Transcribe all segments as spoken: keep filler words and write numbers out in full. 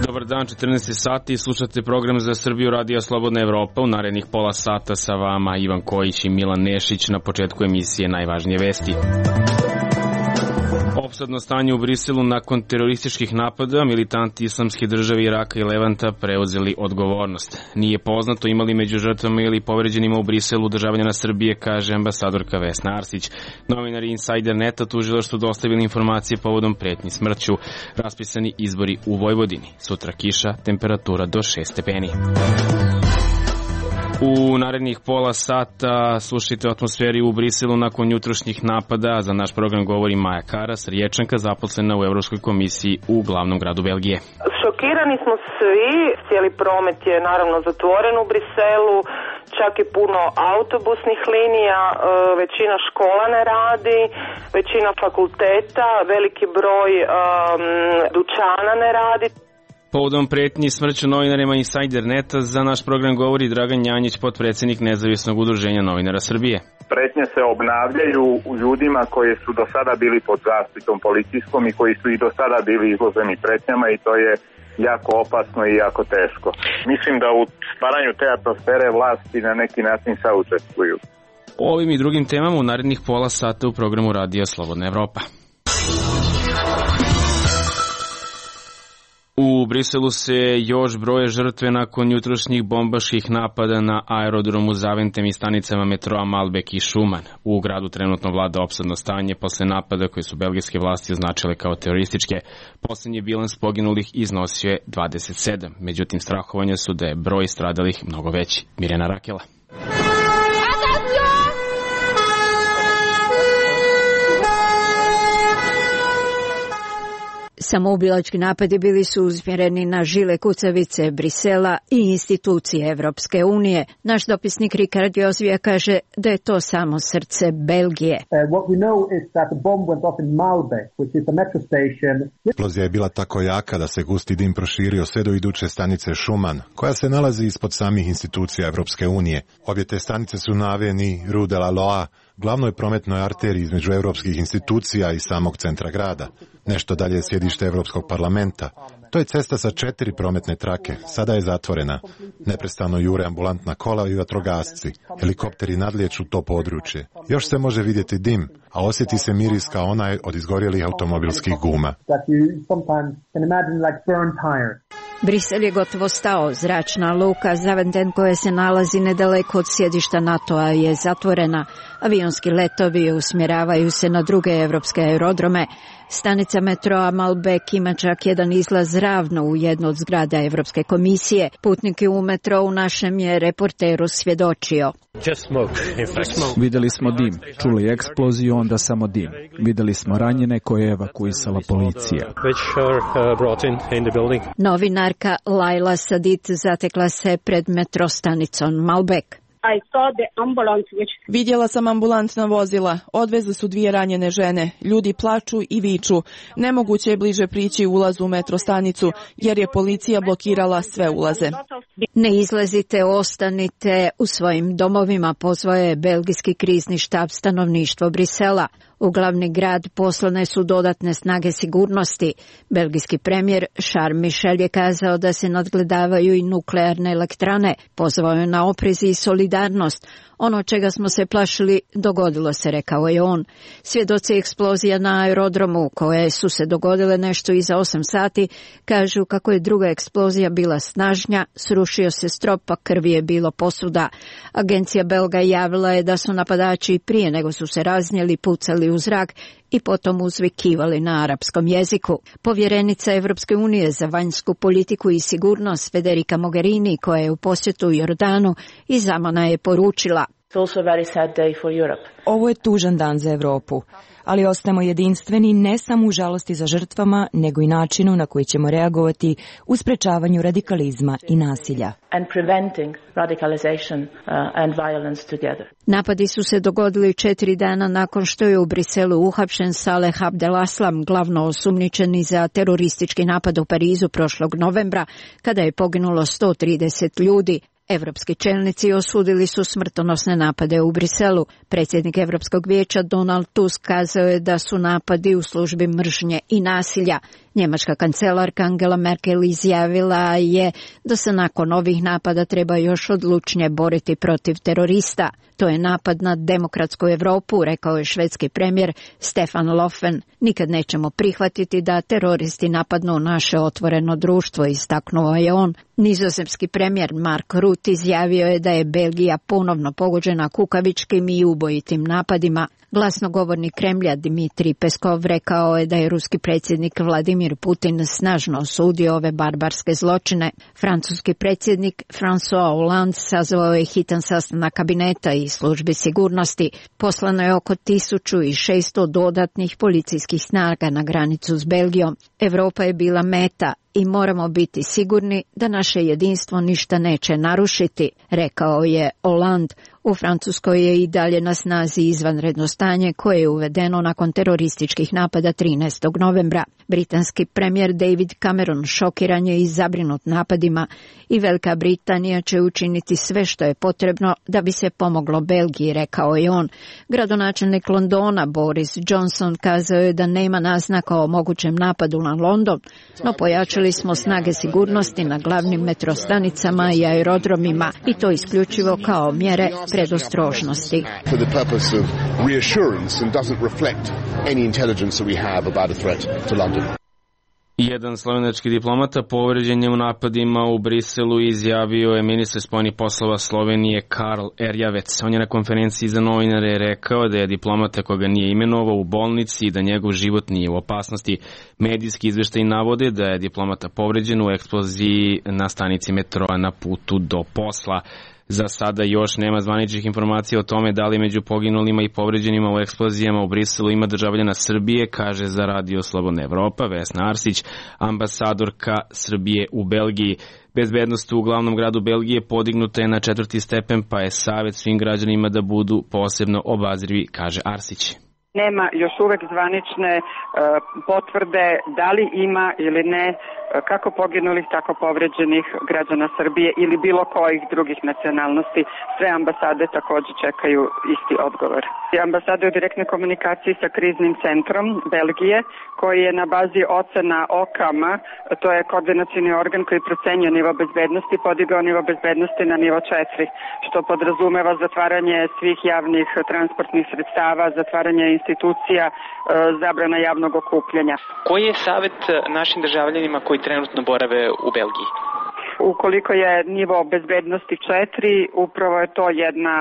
Dobar dan, četrnaest sati, slušate program za Srbiju Radio Slobodna Evropa. U narednih pola sata sa vama Ivan Kojić i Milan Nešić. Na početku emisije najvažnije vesti. Opsadno stanje u Briselu nakon terorističkih napada, militanti Islamske države Iraka i Levanta preuzeli odgovornost. Nije poznato imali među žrtvama ili povređenima u Briselu državljana Srbije, kaže ambasadorka Vesna Arsić. Novinari Insider Neta tužilaštvu dostavili informacije povodom pretnji smrću. Raspisani izbori u Vojvodini. Sutra kiša, temperatura do šest stepeni. U narednih pola sata slušajte o atmosferi u Briselu nakon jutrošnjih napada. Za naš program govori Maja Karas, Riječanka zaposlena u Evropskoj komisiji u glavnom gradu Belgije. Šokirani smo svi, cijeli promet je naravno zatvoren u Briselu, čak i puno autobusnih linija, većina škola ne radi, većina fakulteta, veliki broj um, dućana ne radi. Povodom pretnji smrću novinarima Insider Neta za naš program govori Dragan Janjić, potpredsjednik Nezavisnog udruženja novinara Srbije. Pretnje se obnavljaju u ljudima koji su do sada bili pod zaštitom policijskom i koji su i do sada bili izloženi pretnjama i to je jako opasno i jako teško. Mislim da u stvaranju te atmosfere vlasti na neki način saučestvuju. O ovim i drugim temama u narednih pola sata u programu Radija Slobodna Evropa. U Briselu se još broje žrtve nakon jutrošnjih bombaških napada na aerodromu Zaventem i stanicama metroa Malbek i Šuman. U gradu trenutno vlada opsadno stanje posle napada koje su belgijske vlasti označile kao terorističke. Poslednji bilans poginulih iznosio je dvadeset sedam, međutim strahovanja su da je broj stradalih mnogo veći. Mirjana Rakela. Samoubilački napadi bili su usmjereni na žile kucavice Brisela i institucije Evropske unije. Naš dopisnik Rikard Jozvija kaže da je to samo srce Belgije. Eksplozija je bila tako jaka da se gusti dim proširio sve do iduće stanice Šuman, koja se nalazi ispod samih institucija Evropske unije. Obje te stanice su na aveni Rue de la Loa, glavnoj prometnoj arteriji između europskih institucija i samog centra grada. Nešto dalje je sjedište Evropskog parlamenta. To je cesta sa četiri prometne trake. Sada je zatvorena. Neprestano jure ambulantna kola i vatrogasci. Helikopteri nadlijeću to područje. Još se može vidjeti dim, a osjeti se miris kao onaj od izgorjelih automobilskih guma. Brisel je gotovo stao. Zračna luka Zaventem, koja se nalazi nedaleko od sjedišta NATO-a, je zatvorena. Avionski letovi usmjeravaju se na druge evropske aerodrome. Stanica metroa Malbek ima čak jedan izlaz ravno u jednu od zgrada Evropske komisije. Putnike u metrou našem je reporteru svjedočio. Vidjeli smo dim, čuli eksploziju, onda samo dim. Vidjeli smo ranjene koje je evakuisala policija. Novinarka Laila Sadit zatekla se pred metrostanicom Malbek. Vidjela sam ambulantna vozila, odvezli su dvije ranjene žene, ljudi plaču i viču. Nemoguće je bliže prići ulazu u metrostanicu jer je policija blokirala sve ulaze. Ne izlazite, ostanite u svojim domovima, pozvao je belgijski krizni štab stanovništvo Brisela. U glavni grad poslane su dodatne snage sigurnosti. Belgijski premijer Charles Michel je kazao da se nadgledavaju i nuklearne elektrane. Pozvao je na oprez i solidarnost. Ono čega smo se plašili dogodilo se, rekao je on. Svjedoci eksplozija na aerodromu, koje su se dogodile nešto iza osam sati, kažu kako je druga eksplozija bila snažnja, srušio se strop, a krvi je bilo posuda. Agencija Belga javila je da su napadači prije nego su se raznijeli pucali u zrak i potom uzvikivali na arapskom jeziku. Povjerenica Evropske unije za vanjsku politiku i sigurnost Federica Mogherini, koja je u posjetu u Jordanu, iz Amana je poručila: Ovo je tužan dan za Europu, ali ostajemo jedinstveni ne samo u žalosti za žrtvama, nego i načinu na koji ćemo reagovati u sprečavanju radikalizma i nasilja. Napadi su se dogodili četiri dana nakon što je u Briselu uhapšen Saleh Abdelaslam, glavno osumnjičeni za teroristički napad u Parizu prošlog novembra, kada je poginulo sto trideset ljudi. Evropski čelnici osudili su smrtonosne napade u Briselu. Predsjednik Evropskog vijeća Donald Tusk kazao je da su napadi u službi mržnje i nasilja. Njemačka kancelarka Angela Merkel izjavila je da se nakon ovih napada treba još odlučnije boriti protiv terorista. To je napad na demokratsku Evropu, rekao je švedski premijer Stefan Löfven. Nikad nećemo prihvatiti da teroristi napadnu naše otvoreno društvo, istaknuo je on. Nizozemski premijer Mark Rutte izjavio je da je Belgija ponovno pogođena kukavičkim i ubojitim napadima. Glasnogovornik Kremlja Dmitrij Peskov rekao je da je ruski predsjednik Vladimir Putin snažno osudio ove barbarske zločine. Francuski predsjednik François Hollande sazvao je hitan sastanak kabineta i službi sigurnosti. Poslano je oko tisuću šesto dodatnih policijskih snaga na granicu s Belgijom. Evropa je bila meta i moramo biti sigurni da naše jedinstvo ništa neće narušiti, rekao je Hollande. U Francuskoj je i dalje na snazi izvanredno stanje koje je uvedeno nakon terorističkih napada trinaestog novembra. Britanski premijer David Cameron šokiran je i zabrinut napadima i Velika Britanija će učiniti sve što je potrebno da bi se pomoglo Belgiji, rekao je on. Gradonačelnik Londona Boris Johnson kazao je da nema naznaka o mogućem napadu na London, no pojačali smo snage sigurnosti na glavnim metrostanicama i aerodromima i to isključivo kao mjere predostrožnosti. Jedan slovenački diplomata povređen je u napadima u Briselu i izjavio je ministar spoljnih poslova Slovenije Karl Erjavec. On je na konferenciji za novinare rekao da je diplomata koga nije imenovao u bolnici i da njegov život nije u opasnosti. Medijski izveštaji navode da je diplomata povređen u eksploziji na stanici metroa na putu do posla. Za sada još nema zvaničnih informacija o tome da li među poginulima i povređenima u eksplozijama u Briselu ima državljana Srbije, kaže za Radio Slobodna Evropa Vesna Arsić, ambasadorka Srbije u Belgiji. Bezbednost u glavnom gradu Belgije podignuta je na četvrti stepen, pa je savjet svim građanima da budu posebno obazrivi, kaže Arsić. Nema još uvek zvanične uh, potvrde da li ima ili ne kako poginulih, tako povređenih građana Srbije ili bilo kojih drugih nacionalnosti. Sve ambasade također čekaju isti odgovor. Ambasada je u direktnoj komunikaciji sa kriznim centrom Belgije, koji je na bazi ocena O K A M-a, to je koordinacioni organ koji procenjuje nivo bezbednosti, podigao nivo bezbednosti na nivo četiri, što podrazumeva zatvaranje svih javnih transportnih sredstava, zatvaranje institucija, zabrana javnog okupljanja. Koji je savjet našim državljanima koji trenutno borave u Belgiji? Ukoliko je nivo bezbednosti četiri, upravo je to jedna,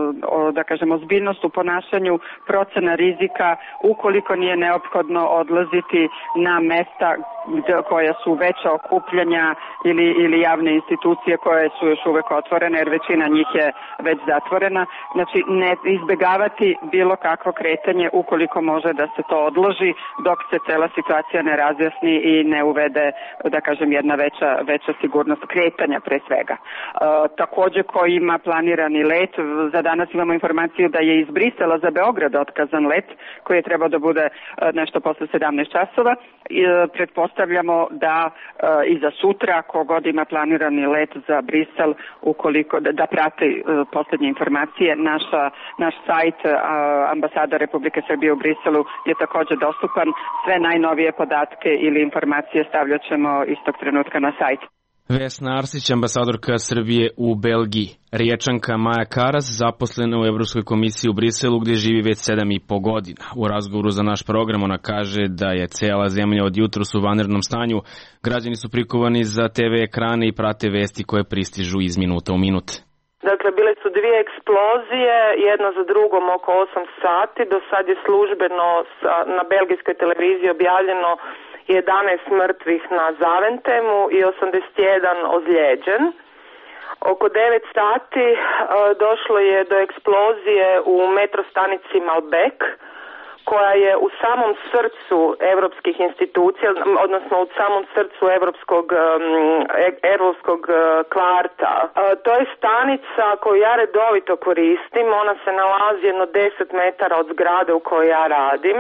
da kažemo, ozbiljnost u ponašanju, procena rizika, ukoliko nije neophodno odlaziti na mesta koja su veća okupljanja ili, ili javne institucije koje su još uvek otvorene, jer većina njih je već zatvorena. Znači, ne izbegavati bilo kakvo kretanje ukoliko može da se to odloži dok se cela situacija ne razjasni i ne uvede, da kažem, jedna veća, veća sigurnost kretanja pre svega. E, takođe, ko ima planirani let, za danas imamo informaciju da je iz Brisela za Beograd otkazan let koji je trebao da bude nešto posle sedamnaest časova. E, pretpostavljamo da e, i za sutra, kogod ima planirani let za Brisel, ukoliko da, da prate e, poslednje informacije, naša, naš sajt e, ambasada Republike Srbije u Briselu je takođe dostupan. Sve najnovije podatke ili informacije stavljat ćemo istog trenutka na sajt. Vesna Arsić, ambasadorka Srbije u Belgiji. Riječanka Maja Karas, zaposlena u Evropskoj komisiji u Briselu gdje živi već sedam i po godina. U razgovoru za naš program ona kaže da je cela zemlja od jutros u vanrednom stanju. Građani su prikovani za te ve ekrane i prate vesti koje pristižu iz minuta u minut. Dakle, bile su dvije eksplozije, jedna za drugom oko osam sati. Do sad je službeno na belgijskoj televiziji objavljeno jedanaest mrtvih na Zaventemu i osamdeset jedan ozlijeđen. Oko devet sati e, došlo je do eksplozije u metrostanici Malbec, koja je u samom srcu europskih institucija, odnosno u samom srcu europskog, europskog kvarta. E, to je stanica koju ja redovito koristim, ona se nalazi jedno deset metara od zgrade u kojoj ja radim.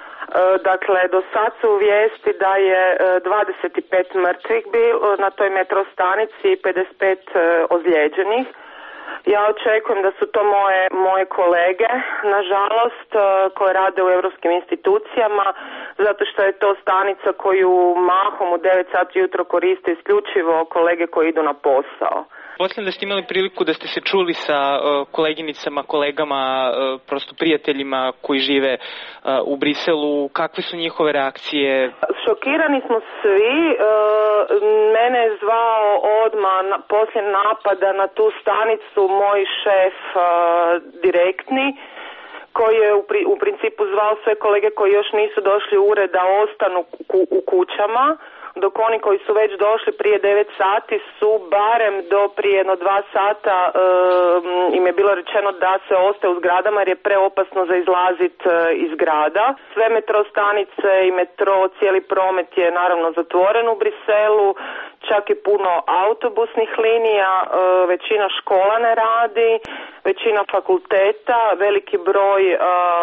Dakle, do sad su vijesti da je dvadeset pet mrtvih bilo na toj metrostanici i pedeset pet ozlijeđenih. Ja očekujem da su to moje, moje kolege, nažalost, koje rade u europskim institucijama, zato što je to stanica koju mahom u devet sati jutro koriste isključivo kolege koji idu na posao. Posljedno da ste imali priliku da ste se čuli sa uh, koleginicama, kolegama, uh, prosto prijateljima koji žive uh, u Briselu, kakve su njihove reakcije? Šokirani smo svi. Uh, mene je zvao odmah na, poslije napada na tu stanicu moj šef uh, direktni, koji je u, pri, u principu zvao sve kolege koji još nisu došli u ured da ostanu ku, u kućama, dok oni koji su već došli prije devet sati su barem do prije jedno dva sata e, im je bilo rečeno da se ostaje u zgradama jer je preopasno za izlazit e, iz grada. Sve metro stanice i metro, cijeli promet je naravno zatvoren u Briselu, čak i puno autobusnih linija, e, većina škola ne radi, većina fakulteta, veliki broj e,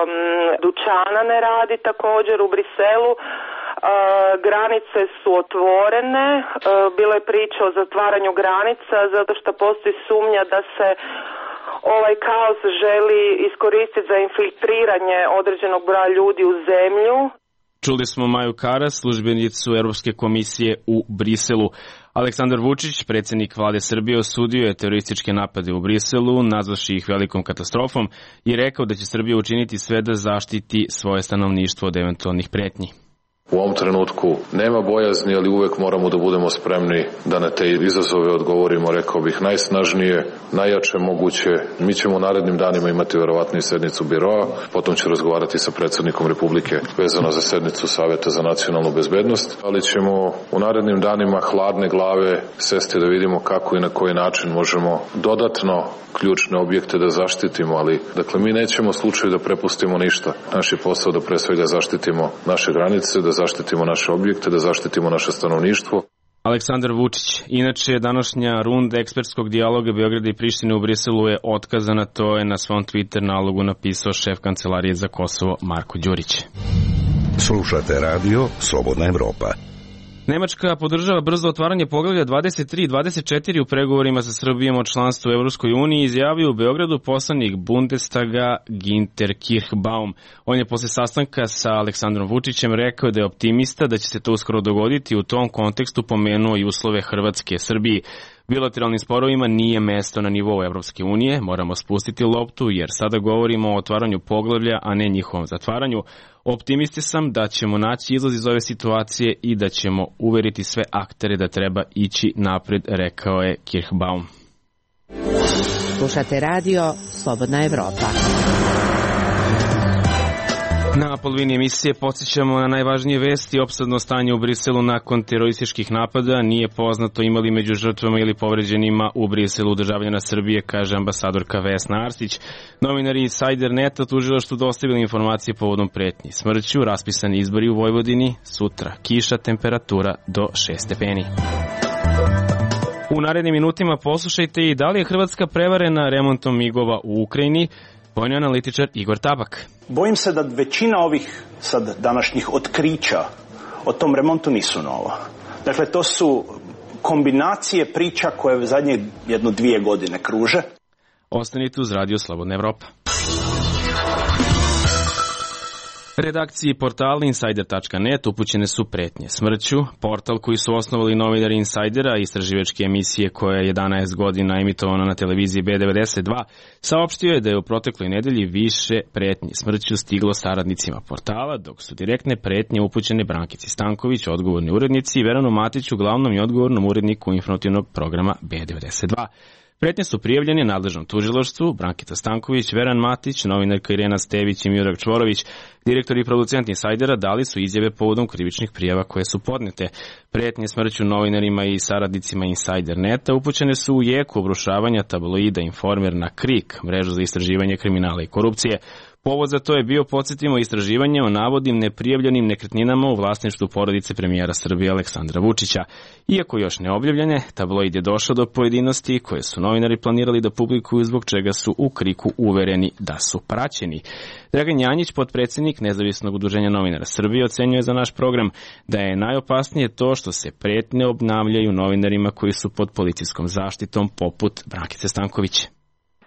dućana ne radi također u Briselu. Uh, granice su otvorene, uh, bilo je priča o zatvaranju granica zato što postoji sumnja da se ovaj kaos želi iskoristiti za infiltriranje određenog broja ljudi u zemlju. Čuli smo Maju Karas, službenicu Europske komisije u Briselu. Aleksandar Vučić, predsjednik vlade Srbije, osudio je terorističke napade u Briselu, nazvavši ih velikom katastrofom i rekao da će Srbija učiniti sve da zaštiti svoje stanovništvo od eventualnih pretnji. U ovom trenutku nema bojazni, ali uvek moramo da budemo spremni da na te izazove odgovorimo, rekao bih, najsnažnije, najjače moguće. Mi ćemo u narednim danima imati verovatno i sednicu biroa, potom ću razgovarati sa predsjednikom Republike vezano za sednicu Saveta za nacionalnu bezbednost, ali ćemo u narednim danima hladne glave sesti da vidimo kako i na koji način možemo dodatno ključne objekte da zaštitimo, ali dakle mi nećemo slučaju da prepustimo ništa. Naš je posao da pre svega zaštitimo naše granice, da zaštitimo naše objekte, da zaštitimo naše stanovništvo. Aleksandar Vučić. Inače, današnja runda ekspertskog dijaloga Beograda i Prištine u Briselu je otkazana, to je na svom Twitter nalogu napisao šef Kancelarije za Kosovo Marko Đurić. Slušate radio Slobodna Evropa. Nemačka podržava brzo otvaranje poglavlja dvadeset tri i dvadeset četiri u pregovorima sa Srbijom o članstvu u Evropskoj uniji, izjavio u Beogradu poslanik Bundestaga Ginter Kirchbaum. On je posle sastanka sa Aleksandrom Vučićem rekao da je optimista da će se to uskoro dogoditi, u tom kontekstu pomenuo i uslove Hrvatske Srbiji. Bilateralnim sporovima nije mesto na nivou Evropske unije, moramo spustiti loptu jer sada govorimo o otvaranju poglavlja, a ne njihovom zatvaranju. Optimisti sam da ćemo naći izlaz iz ove situacije i da ćemo uveriti sve aktere da treba ići napred, rekao je Kirchbaum. Slušate radio Slobodna Evropa. Na polovini emisije podsjećamo na najvažnije vesti. Opsadno stanje u Briselu nakon terorističkih napada. Nije poznato imali među žrtvama ili povređenima u Briselu državljana Srbije, kaže ambasadorka Vesna Arsić. Novinari Insider Neta tužilaštvu dostavili informacije povodom pretnji smrću, raspisani izbori u Vojvodini, sutra kiša, temperatura do šest stepeni. U narednim minutima poslušajte i da li je Hrvatska prevarena remontom migova u Ukrajini. Vojni analitičar Igor Tabak. Bojim se da većina ovih sad današnjih otkrića o tom remontu nisu nova. Dakle, to su kombinacije priča koje zadnje jedno dvije godine kruže. Ostanite uz Radio Slobodna Evropa. Redakciji portala Insider tačka net upućene su pretnje smrću. Portal koji su osnovali novinari Insidera, istraživačke emisije koja je jedanaest godina emitovana na televiziji B devedeset dva, saopštio je da je u protekloj nedelji više pretnje smrću stiglo saradnicima portala, dok su direktne pretnje upućene Brankici Stanković, odgovorni urednici, i Veranu Matiću, glavnom i odgovornom uredniku informativnog programa B devedeset dva. Pretnje su prijavljene nadležnom tužilaštvu. Brankica Stanković, Veran Matić, novinarka Irena Stević i Miodrag Čvorović, direktor i producent Insajdera, dali su izjave povodom krivičnih prijava koje su podnete. Pretnje smrću novinarima i saradnicima Insajder Neta upućene su u jeku obrušavanja tabloida Informer na KRIK, mrežu za istraživanje kriminala i korupcije. Povod za to je bio, podsjetimo, istraživanje o navodnim neprijavljenim nekretninama u vlasništvu porodice premijera Srbije Aleksandra Vučića. Iako još ne objavljene, tabloid je došao do pojedinosti koje su novinari planirali da publikuju, zbog čega su u KRIK-u uvereni da su praćeni. Dragan Janjić, potpredsjednik Nezavisnog udruženja novinara Srbije, ocenjuje za naš program da je najopasnije to što se pretnje obnavljaju novinarima koji su pod policijskom zaštitom, poput Brankice Stanković.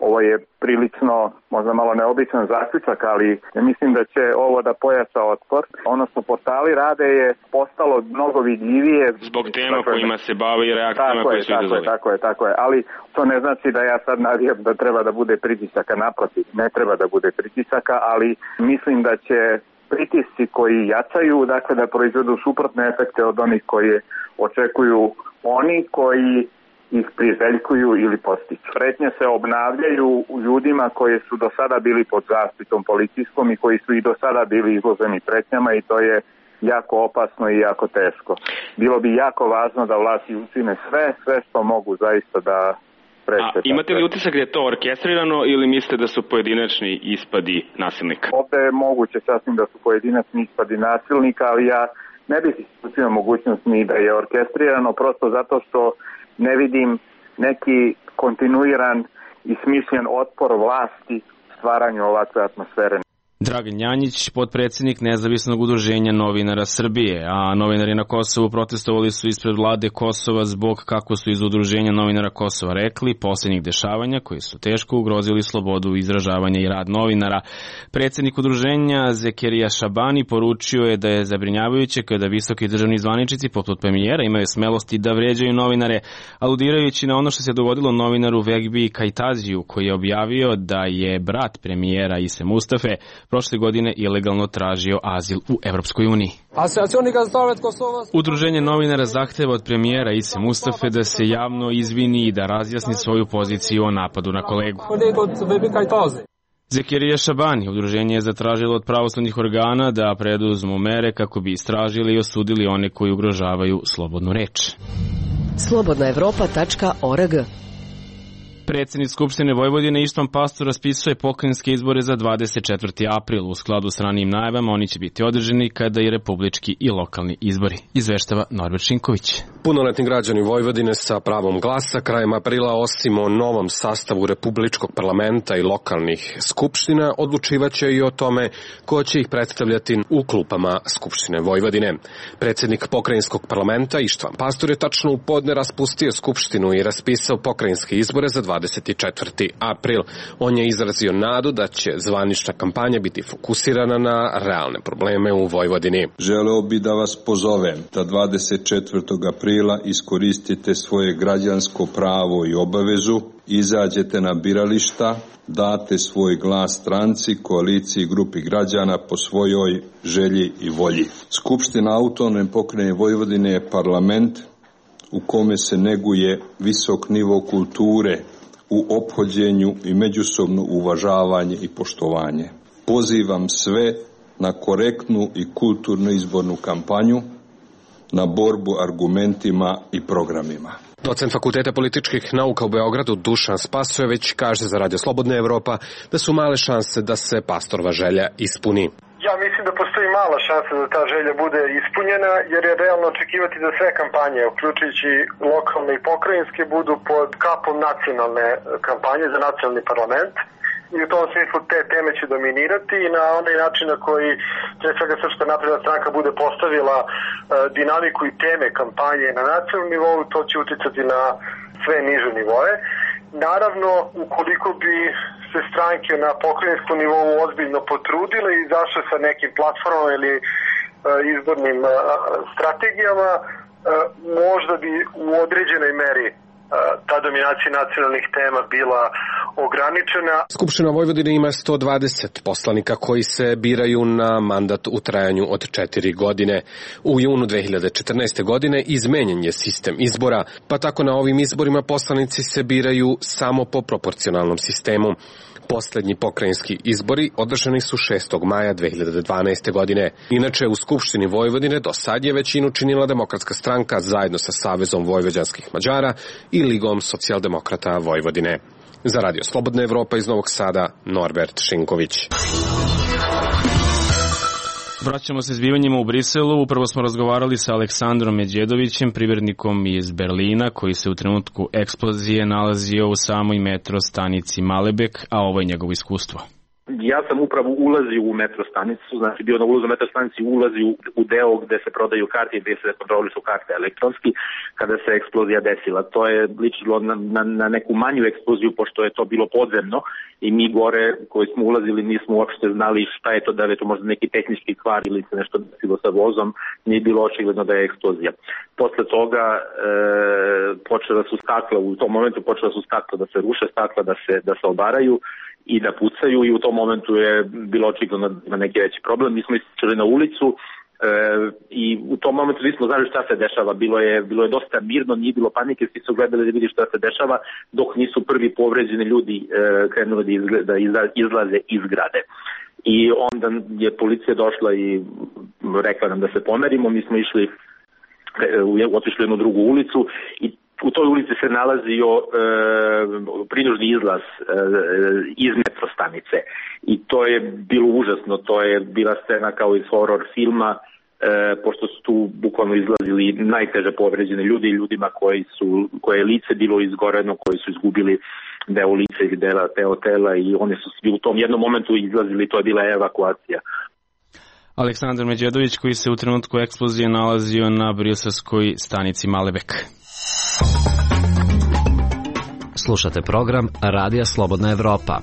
Ovo je prilično, možda malo neobičan zaključak, ali mislim da će ovo da pojača otpor. Ono što portali rade je postalo mnogo vidljivije. Zbog tema kojima se bave i reakcijama koje su izazvali. Tako je, tako je, tako je, ali to ne znači da ja sad navijam da treba da bude pritisaka, naprotiv, ne treba da bude pritisaka, ali mislim da će pritisci koji jačaju, dakle da proizvedu suprotne efekte od onih koje očekuju oni koji ih priželjkuju ili postiču. Pretnje se obnavljaju u ljudima koji su do sada bili pod zaštitom policijskom i koji su i do sada bili izloženi pretnjama i to je jako opasno i jako teško. Bilo bi jako važno da vlasti učine sve, sve što mogu zaista da preče. A imate li utisak da je to orkestrirano ili mislite da su pojedinačni ispadi nasilnika? Ovde je moguće sasvim da su pojedinačni ispadi nasilnika, ali ja ne bih isključio mogućnost ni da je orkestrirano, prosto zato što ne vidim neki kontinuiran i smišljen otpor vlasti stvaranju ovakve atmosfere. Dragan Janjić, potpredsjednik Nezavisnog udruženja novinara Srbije, a novinari na Kosovu protestovali su ispred vlade Kosova zbog, kako su iz udruženja novinara Kosova rekli, posljednjih dešavanja koji su teško ugrozili slobodu izražavanja i rad novinara. Predsjednik udruženja Zekerija Šabani poručio je da je zabrinjavajuće kada visoki državni zvaničnici poput premijera imaju smelosti da vređaju novinare, aludirajući na ono što se dogodilo novinaru Vegbi Kajtaziju, koji je objavio da je brat premijera Ise Mustafe prošle godine ilegalno tražio azil u Evropskoj uniji. Udruženje novinara zahteva od premijera Ise Mustafe da se javno izvini i da razjasni svoju poziciju o napadu na kolegu. Zekerija Šabani, udruženje je zatražilo od pravosudnih organa da preduzmu mere kako bi istražili i osudili one koji ugrožavaju slobodnu reč. slobodna evropa tačka org. Predsjednik Skupštine Vojvodine Ištvan Pastor raspisuje pokrajinske izbore za dvadeset četvrti april. U skladu s ranijim najavama oni će biti održani kada i republički i lokalni izbori. Izveštava Norbert Šinković. Punoletni građani Vojvodine sa pravom glasa krajem aprila, osim o novom sastavu republičkog parlamenta i lokalnih skupština, odlučivaće i o tome ko će ih predstavljati u klupama Skupštine Vojvodine. Predsjednik pokrajinskog parlamenta Ištvan Pastor je tačno u podne raspustio skupštinu i raspisao pokrajinske izbore za dvadeset četvrti april. On je izrazio nadu da će zvanična kampanja biti fokusirana na realne probleme u Vojvodini. Želeo bi da vas pozovem da dvadeset četvrtog aprila iskoristite svoje građansko pravo i obavezu, izađete na birališta, date svoj glas stranci, koaliciji i grupi građana po svojoj želji i volji. Skupština Autonomne pokrajine Vojvodine je parlament u kome se neguje visok nivo kulture u ophođenju i međusobno uvažavanje i poštovanje. Pozivam sve na korektnu i kulturnu izbornu kampanju, na borbu argumentima i programima. Docent Fakulteta političkih nauka u Beogradu Dušan Spasojević kaže za Radio Slobodna Evropa da su male šanse da se Pastorova želja ispuni. Ja mislim da postoji mala šansa da ta želja bude ispunjena, jer je realno očekivati da sve kampanje, uključujući lokalne i pokrajinske, budu pod kapom nacionalne kampanje za nacionalni parlament. I u tom smislu te teme će dominirati i na onaj način na koji pre svega Srpska napredna stranka bude postavila e, dinamiku i teme kampanje na nacionalnom nivou, to će uticati na sve niže nivoe. Naravno, ukoliko bi se stranke na pokrajinskom nivou ozbiljno potrudile i izašle sa nekim platformama ili e, izbornim e, strategijama, e, možda bi u određenoj meri ta dominacija nacionalnih tema bila ograničena. Skupština Vojvodine ima sto dvadeset poslanika koji se biraju na mandat u trajanju od četiri godine. U junu dve hiljade četrnaeste. godine izmenjen je sistem izbora, pa tako na ovim izborima poslanici se biraju samo po proporcionalnom sistemu. Poslednji pokrajinski izbori održani su šestog maja dve hiljade dvanaeste. godine. Inače, u Skupštini Vojvodine do sad je većinu činila Demokratska stranka zajedno sa Savezom vojvođanskih Mađara i Ligom socijaldemokrata Vojvodine. Za Radio Slobodna Evropa iz Novog Sada, Norbert Šinković. Vraćamo se zbivanjima u Briselu. Upravo smo razgovarali sa Aleksandrom Međedovićem, privrednikom iz Berlina, koji se u trenutku eksplozije nalazio u samoj metro stanici Malebek, a ovo je njegovo iskustvo. Ja sam upravo ulazio u metro stanicu, znači bio na ulazu u metro stanici, ulazi u, u deo gde se prodaju karte i gde se kontrolišu karte elektronski, kada se eksplozija desila. To je ličilo na, na, na neku manju eksploziju, pošto je to bilo podzemno i mi gore koji smo ulazili nismo uopšte znali šta je to, da je to možda neki tehnički kvar ili se nešto desilo sa vozom, nije bilo očigledno da je eksplozija. Posle toga e, počela su stakla, u tom momentu počela su stakla da se ruše, stakla da se, da se obaraju i da pucaju i u tom momentu je bilo očigledno na neki veći problem. Mi smo izašli na ulicu e, i u tom momentu nismo znali šta se dešava. Bilo je, bilo je dosta mirno, nije bilo panike, svi su gledali da vidi šta se dešava dok nisu prvi povređeni ljudi e, krenuli da, izgleda, da izlaze iz zgrade. I onda je policija došla i rekla nam da se pomerimo, mi smo išli, e, otišli u jednu drugu ulicu i u toj ulici se nalazio e, prinužni izlaz e, iz metro stanice i to je bilo užasno, to je bila scena kao iz horror filma, e, pošto su tu bukvalno izlazili najteže povređene ljudi, ljudima koji su, koje je lice bilo izgoreno, koji su izgubili deo lice ili dela, deo tela i oni su svi u tom jednom momentu izlazili, to je bila evakuacija. Aleksandar Međedović, koji se u trenutku eksplozije nalazio na briselskoj stanici Malebek. Slušate program Radija Slobodna Evropa.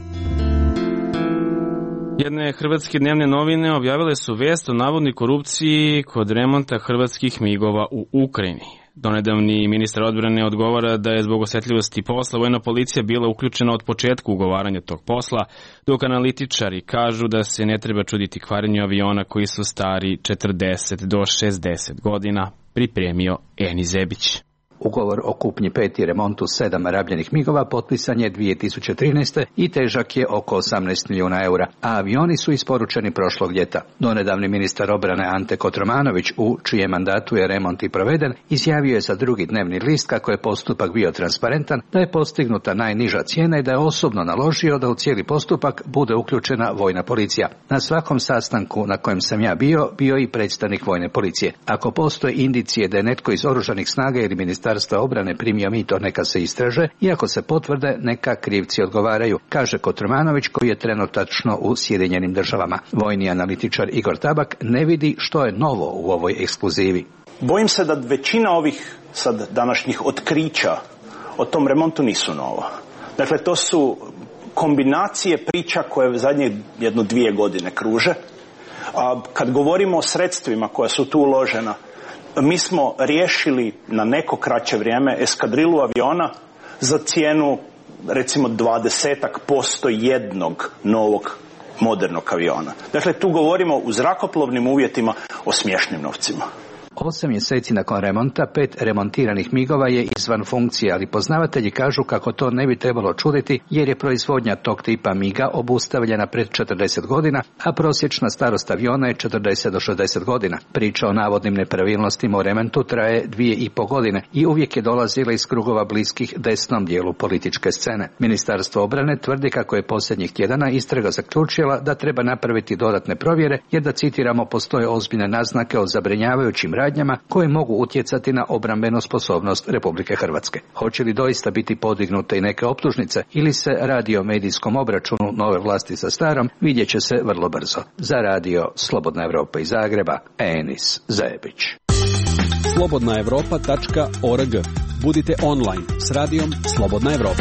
Jedne hrvatske dnevne novine objavile su vest o navodnoj korupciji kod remonta hrvatskih migova u Ukrajini. Donedavni ministar odbrane odgovara da je zbog osetljivosti posla vojna policija bila uključena od početka ugovaranja tog posla, dok analitičari kažu da se ne treba čuditi kvarenju aviona koji su stari četrdeset do šezdeset godina, pripremio Eni Zebić. Ugovor o kupnji pet i remontu sedam rabljenih migova potpisan je dvije tisuće trinaeste. i težak je oko osamnaest milijuna eura, a avioni su isporučeni prošlog ljeta. Donedavni ministar obrane Ante Kotromanović, u čijem mandatu je remont i proveden, izjavio je za drugi dnevni list kako je postupak bio transparentan, da je postignuta najniža cijena i da je osobno naložio da u cijeli postupak bude uključena vojna policija. Na svakom sastanku na kojem sam ja bio, bio i predstavnik vojne policije. Ako postoje indicije da je netko iz oružanih snaga ili ministarstva obrane primio mito, neka se istraže i ako se potvrde, neka krivci odgovaraju, kaže Kotromanović, koji je trenutačno u Sjedinjenim državama. Vojni analitičar Igor Tabak ne vidi što je novo u ovoj ekskluzivi. Bojim se da većina ovih sad današnjih otkrića o tom remontu nisu nova. Dakle, to su kombinacije priča koje zadnje jedno dvije godine kruže. A kad govorimo o sredstvima koja su tu uložena, mi smo riješili na neko kraće vrijeme eskadrilu aviona za cijenu recimo dvadesetak posto jednog novog modernog aviona. Dakle, tu govorimo u zrakoplovnim uvjetima o smiješnim novcima. Osam mjeseci nakon remonta, pet remontiranih migova je izvan funkcije, ali poznavatelji kažu kako to ne bi trebalo čuditi jer je proizvodnja tog tipa miga obustavljena pred četrdeset godina, a prosječna starost aviona je četrdeset do šezdeset godina. Priča o navodnim nepravilnostima u remontu traje dvije i po godine i uvijek je dolazila iz krugova bliskih desnom dijelu političke scene. Ministarstvo obrane tvrdi kako je posljednjih tjedana istraga zaključila da treba napraviti dodatne provjere jer, da citiramo, postoje ozbiljne naznake o zabrinjavajućim radnjama koje mogu utjecati na obrambenu sposobnost Republike Hrvatske. Hoće li doista biti podignute i neke optužnice ili se radi o medijskom obračunu nove vlasti sa starom, vidjet će se vrlo brzo. Za radio Slobodna Evropa iz Zagreba, Enis Zebić. slobodna evropa tačka org. Budite online s radijom Slobodna Evropa.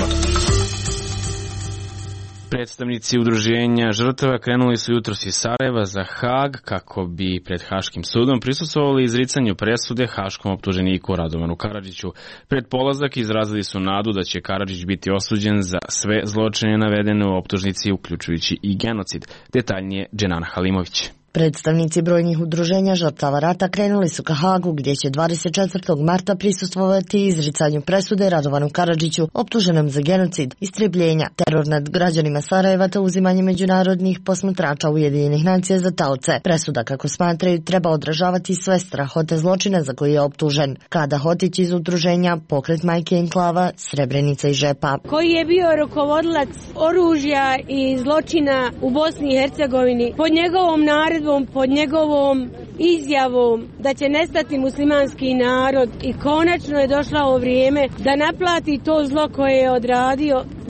Predstavnici udruženja žrtava krenuli su jutros iz Sarajeva za Hag kako bi pred Haškim sudom prisustvovali izricanju presude haškom optuženiku Radovanu Karadžiću. Pred polazak izrazili su nadu da će Karadžić biti osuđen za sve zločine navedene u optužnici, uključujući i genocid. Detaljnije Dženana Halimović. Predstavnici brojnih udruženja žrtava rata krenuli su ka Hagu, gdje će dvadeset četvrtog marta prisustvovati izricanju presude Radovanu Karadžiću, optuženom za genocid, istrebljenja, teror nad građanima Sarajeva te uzimanje međunarodnih posmatrača Ujedinjenih nacija za taoce. Presuda, kako smatraju, treba odražavati sve strahote zločine za koje je optužen. Kada Hotić iz udruženja Pokret majke enklava Srebrenica i Žepa, koji je bio rukovodilac oružja i zločina u Bosni i Hercegovini, pod njegovom naredbom, pod njegovom izjavom da će nestati muslimanski narod, i konačno je došlo ovo vrijeme da naplati to zlo koje je odradio,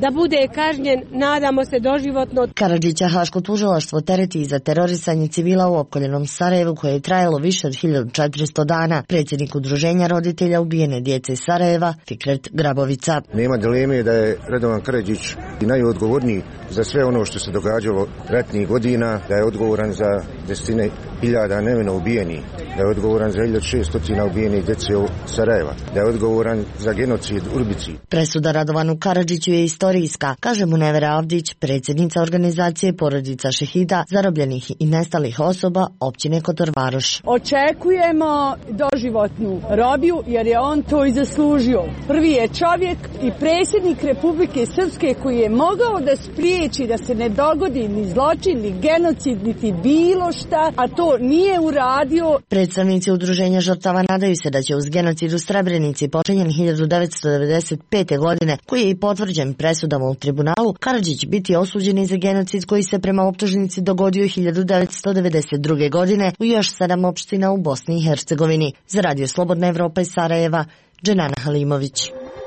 da bude kažnjen, nadamo se doživotno. Karadžića haško tužilaštvo tereti i za terorisanje civila u opkoljenom Sarajevu koje je trajalo više od hiljadu četiristo dana. Predsjednik udruženja roditelja ubijene djece iz Sarajeva, Fikret Grabovica. Nema dileme da je Radovan Karadžić i najodgovorniji za sve ono što se događalo ratnih godina, da je odgovoran za desetine hiljada nevino ubijenih, da je odgovoran za hiljadu šesto ubijenih djece u Sarajeva, da je odgovoran za genocid u Urbici. Presuda Radovanu Karadžiću je istorijska, kaže Munevera Avdić, predsjednica organizacije Porodica šehida, zarobljenih i nestalih osoba općine Kotor Varoš. Očekujemo doživotnu robiju jer je on to i zaslužio. Prvi je čovjek i predsjednik Republike Srpske koji je mogao da spriječi da se ne dogodi ni zločin, ni genocid, niti bilo šta, a to nije uradio. Predstavnici udruženja žrtava nadaju se da će uz genocid u Srebrenici počinjen hiljadu devetsto devedeset pete. godine, koji je i potvrđen presudama u tribunalu, Karadžić biti osuđeni za genocid koji se prema optužnici dogodio hiljadu devetsto devedeset druge. godine u još sedam opština u Bosni i Hercegovini. Za Radio Slobodna Evropa iz Sarajeva, Dženana Halimović.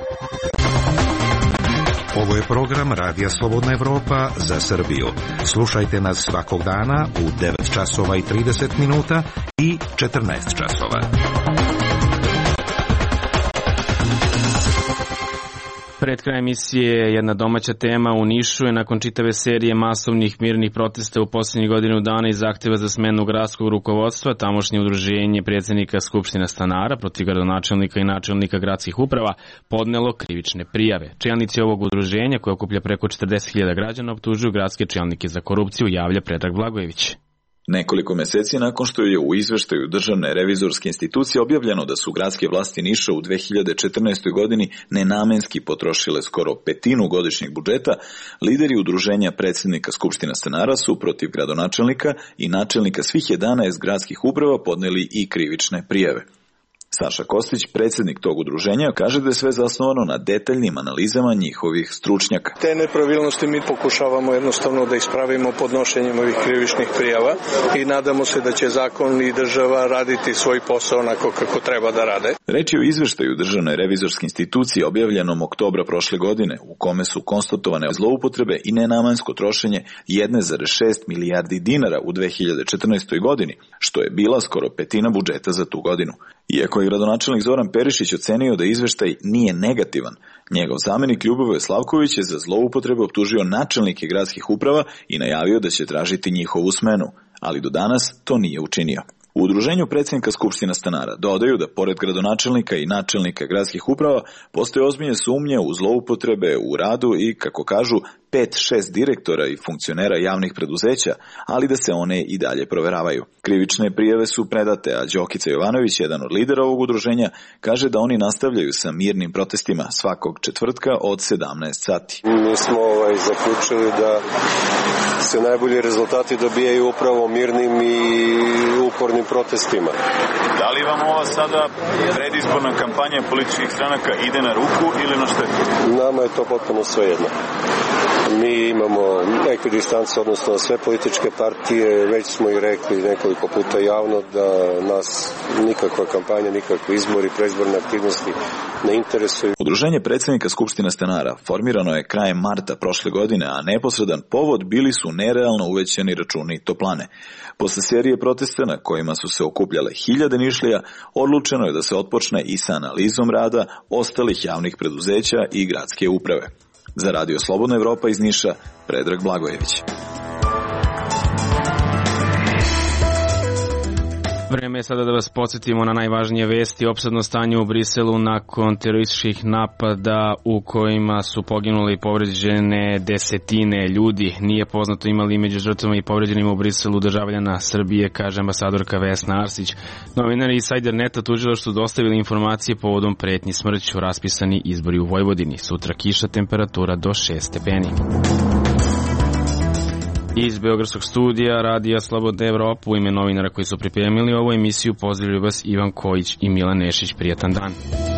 Ovo je program Radija Slobodna Evropa za Srbiju. Slušajte nas svakog dana u devet časova i trideset minuta i četrnaest časova. Pred krajem emisije jedna domaća tema. U Nišu je nakon čitave serije masovnih mirnih protesta u posljednjih godinu dana i zahtjeva za smenu gradskog rukovodstva, tamošnje udruženje predsjednika Skupštine stanara protiv gradonačelnika i načelnika gradskih uprava podnelo krivične prijave. Čelnici ovog udruženja, koje okuplja preko četrdeset hiljada građana, optužuju gradske čelnike za korupciju, javlja Predrag Blagojević. Nekoliko meseci nakon što je u izveštaju Državne revizorske institucije objavljeno da su gradske vlasti Niša u dve hiljade četrnaestoj. godini nenamenski potrošile skoro petinu godišnjeg budžeta, lideri udruženja predsjednika Skupština stanara su protiv gradonačelnika i načelnika svih jedanaest gradskih uprava podneli i krivične prijave. Saša Kostić, predsjednik tog udruženja, kaže da je sve zasnovano na detaljnim analizama njihovih stručnjaka. Te nepravilnosti mi pokušavamo jednostavno da ispravimo podnošenjem ovih krivičnih prijava i nadamo se da će zakon i država raditi svoj posao onako kako treba da rade. Reč je o izveštaju Državne revizorske institucije objavljenom oktobra prošle godine, u kome su konstatovane zloupotrebe i nenamensko trošenje jedan zarez šest milijardi dinara u dve hiljade četrnaestoj. godini, što je bila skoro petina budžeta za tu godinu. Iako je gradonačelnik Zoran Perišić ocenio da izveštaj nije negativan, njegov zamenik Ljubovoje Slavković je za zloupotrebe optužio načelnike gradskih uprava i najavio da će tražiti njihovu smenu, ali do danas to nije učinio. U udruženju predsjednika Skupština stanara dodaju da pored gradonačelnika i načelnika gradskih uprava postoje ozbiljne sumnje u zloupotrebe u radu i, kako kažu, pet šest direktora i funkcionera javnih preduzeća, ali da se one i dalje proveravaju. Krivične prijave su predate, a Đokica Jovanović, jedan od lidera ovog udruženja, kaže da oni nastavljaju sa mirnim protestima svakog četvrtka od sedamnaest sati. Mi smo ovaj, zaključili da se najbolji rezultati dobijaju upravo mirnim i upornim protestima. Da li vam ova sada predizborna kampanja političkih stranaka ide na ruku ili na štetu? Nama je to potpuno svejedno. Mi imamo neku distancu, odnosno na sve političke partije, već smo i rekli nekoliko puta javno da nas nikakva kampanja, nikakvi izbori, predizborne aktivnosti ne interesuju. Udruženje predsjednika Skupština stanara formirano je krajem marta prošle godine, a neposredan povod bili su nerealno uvećani računi toplane. Posle serije protesta na kojima su se okupljale hiljade Nišlija, odlučeno je da se otpočne i sa analizom rada ostalih javnih preduzeća i gradske uprave. Za Radio Slobodna Evropa iz Niša, Predrag Blagojević. Vreme je sada da vas podsjetimo na najvažnije vesti. Opsadno stanje u Briselu nakon terorističkih napada u kojima su poginuli i povređene desetine ljudi. Nije poznato imali među žrtvama i povređenima u Briselu državljana Srbije, kaže ambasadorka Vesna Arsić. Novinari Insider Neta tužili što su dostavili informacije povodom pretnji smrću. Raspisani izbori u Vojvodini. Sutra kiša, temperatura do šest stepeni. Iz Beogradskog studija Radija Slobodna Evropa u ime novinara koji su pripremili ovu emisiju pozdravljaju vas Ivan Kojić i Milan Nešić. Prijatan dan.